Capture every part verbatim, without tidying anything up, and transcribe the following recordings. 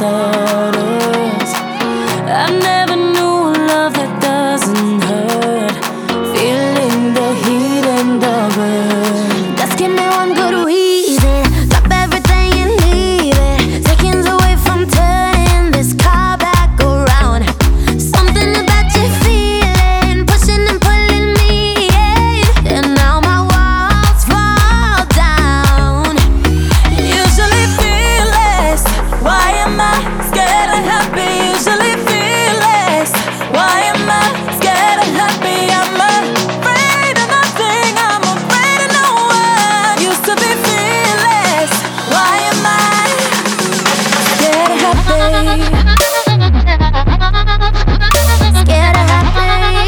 stutters. I never knew a love that doesn't hurt. Feeling the heat and the burn. Just give me one good reason. Drop everything and leave it. Seconds away from turning this car back around. Something about you feeling, pushing and pulling me in. And now my walls fall down. Usually fearless. Why am I scared of happy? Usually fearless. Why am I scared of happy? I'm afraid of nothing. I'm afraid of no one. Used to be fearless. Why am I scared of happy? Scared of happy.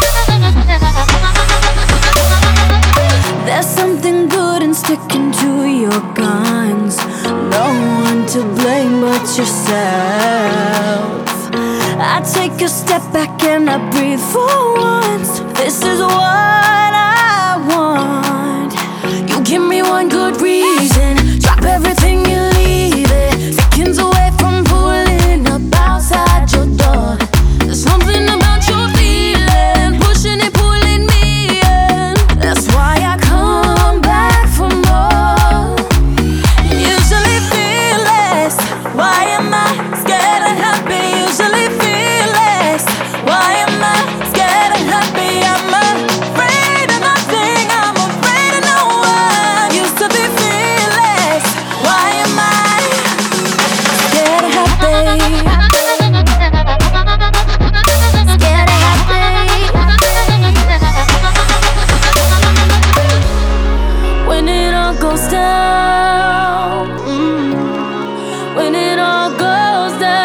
There's something good in sticking to your guns. No one to blame but yourself. I take a step back and I breathe for once. This is what I want. You give me one good reason. Drop everything and leave it. Seconds away from pulling up outside your door. There's something about your feeling, pushing and pulling me in. That's why I come back for more. Usually fearless. Why am I scared of happy? Usually fearless. Why am I scared of happy? I'm afraid of nothing. I'm afraid of no one. Used to be fearless. Why am I scared of happy? Scared of happy. When it all goes down, mm, when it all goes down.